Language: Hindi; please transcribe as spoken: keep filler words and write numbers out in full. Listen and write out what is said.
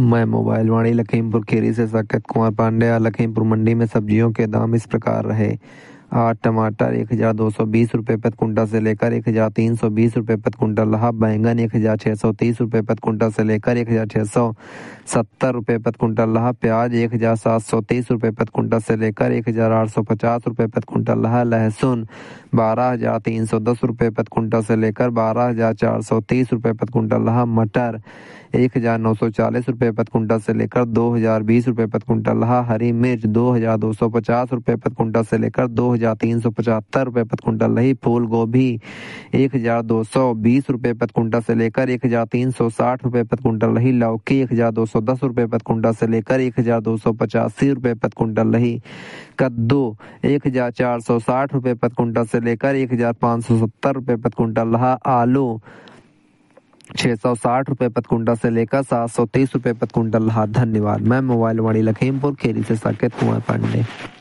मैं मोबाइल वाणी लखीमपुर खीरी से साकेत कुमार पांड्या। लखीमपुर मंडी में सब्जियों के दाम इस प्रकार रहे। आज टमाटर एक हजार दो सौ बीस रुपये प्रति कुंटल से लेकर एक हजार तीन सौ बीस रुपये प्रति कुंटल रहा। बैंगन एक हजार छः सौ तीस रुपये प्रति कुंटल से लेकर एक हजार छः सौ सत्तर रुपये प्रति कुंटल रहा। प्याज एक हजार सात सौ तीस रुपये प्रति कुंटल से लेकर एक हजार आठ सौ पचास रुपये प्रति कुंटल रहा। लहसुन बारह हजार तीन सौ दस रुपये प्रति कुंटल से लेकर बारह हजार चार सौ तीस रुपये प्रति कुंटल रहा। मटर एक हजार नौ सौ चालीस रुपये प्रति कुंटल से लेकर दो हजार बीस रुपये प्रति कुंटल रहा। हरी मिर्च दो हजार दो सौ पचास रुपये प्रति कुंटल से लेकर दो हजार तीन सौ पचहत्तर रुपये प्रति कुंटल रही। फूल गोभी एक हजार दो सौ बीस रुपये प्रति कुंटल से लेकर एक हजार तीन सौ साठ रुपये प्रति कुंटल रही। लौकी एक हजार दो सौ दस रुपये प्रति कुंटल से लेकर एक हजार दो सौ पचासी रुपये प्रति कुंटल रही। कद्दू एक हजार चार सौ साठ रुपये प्रति कुंटल से लेकर एक हजार पाँच सौ सत्तर रुपये प्रति कुंटल रहा। आलू छः सौ साठ रुपये प्रति कुंटल से लेकर सात सौ तीस रुपये प्रति कुंटल रहा। धन्यवाद। मैं मोबाइल वाणी लखीमपुर खीरी से साकेत कुमार पांडे।